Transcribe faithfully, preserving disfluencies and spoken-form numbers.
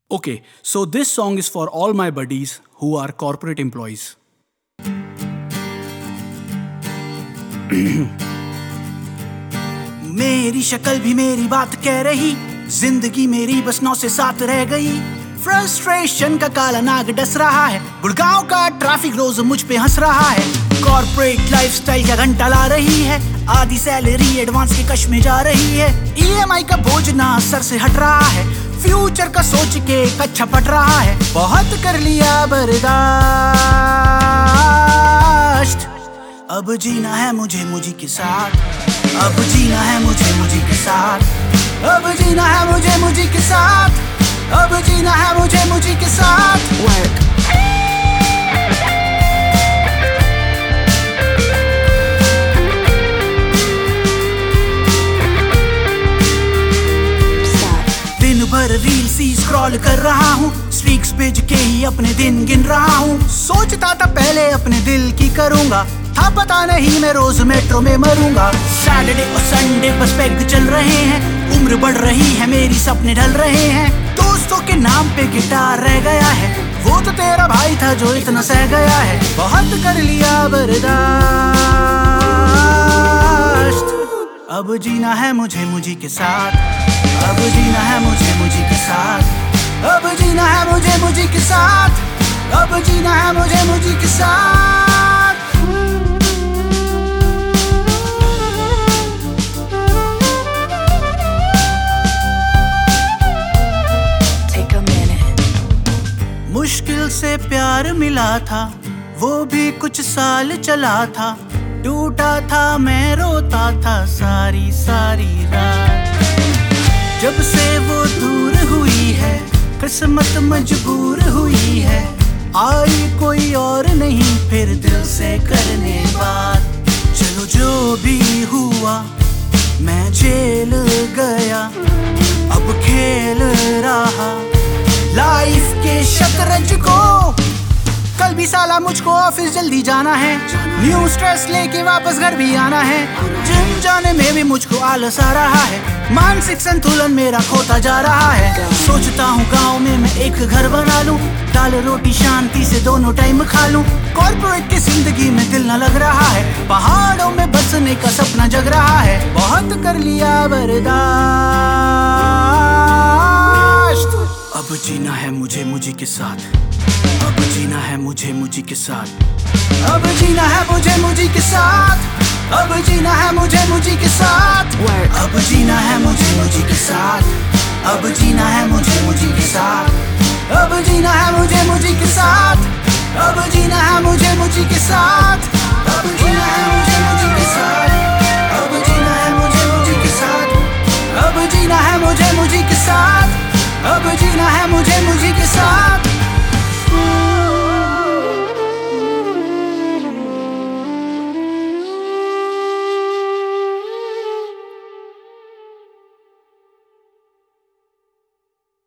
Okay, so this song is for all my buddies who are corporate employees. मेरी शक्ल भी मेरी बात कह रही, जिंदगी मेरी बस नौ से सात रह गई। फ्रस्ट्रेशन का काला नाग डस रहा है, गुड़गांव का ट्रैफिक रोज मुझ पे हंस रहा है। कॉर्पोरेट लाइफस्टाइल का घंटा ला रही है, आधी सैलरी एडवांस के कश में जा रही है। ईएमआई का बोझ ना सर से हट रहा है, फ्यूचर का सोच के कच्चा पट रहा है। बहुत कर लिया बर्दाश्त, अब जीना है मुझे मुझी के साथ। अब जीना है मुझे मुझी के साथ। अब जीना है मुझे मुझी के साथ। अब जीना है मुझे मुझी के साथ। Work. दिन भर रील्स ही स्क्रॉल कर रहा हूँ, स्ट्रीक्स भेज के ही अपने दिन गिन रहा हूँ। सोचता था पहले अपने दिल की करूँगा, था पता नहीं मैं रोज मेट्रो में मरूंगा। सैटरडे और संडे बस पैग चल रहे हैं, उम्र बढ़ रही है मेरी सपने ढल रहे हैं। दोस्तों के नाम पे गिटार रह गया है, वो तो तेरा भाई था जो इतना सह गया है। बहुत कर लिया बर्दाश्त, अब जीना है मुझे मुझी के साथ। अब जीना है मुझे मुझी के साथ। अब जीना है मुझे मुझी के साथ। अब जीना है मुझे मुझी के साथ। मुश्किल से प्यार मिला था, वो भी कुछ साल चला था। टूटा था मैं रोता था सारी सारी रात। जब से वो दूर हुई है, किस्मत मजबूर हुई है। आई कोई और नहीं फिर दिल से करने बात। चलो जो भी हुआ मैं जेल गया, अब खेल रहा लाइफ के शतरंज को। कल भी साला मुझको ऑफिस जल्दी जाना है, न्यू स्ट्रेस लेके वापस घर भी आना है। जिम जाने में भी मुझको आलस आ रहा है, मानसिक संतुलन मेरा खोता जा रहा है। सोचता हूँ गांव में मैं एक घर बना लूं, दाल रोटी शांति से दोनों टाइम खा लूं। कॉर्पोरेट की जिंदगी में दिल न लग रहा है, पहाड़ों में बसने का सपना जग रहा है। बहुत कर लिया बर्दाश्त, अब जीना है मुझे मुझी के साथ। अब जीना है मुझे मुझी के साथ। अब जीना है मुझे मुझी के साथ। अब जीना है मुझे मुझी के साथ। अब जीना है मुझे मुझी के साथ। अब जीना है मुझे मुझी के साथ। अब जीना है मुझे मुझी के साथ। अब जीना है मुझे मुझी के साथ। अब जीना है मुझे मुझी के साथ। अब जीना है मुझे मुझी के साथ। अब जीना है मुझे मुझी के साथ। अब जीना है मुझे मुझी के साथ।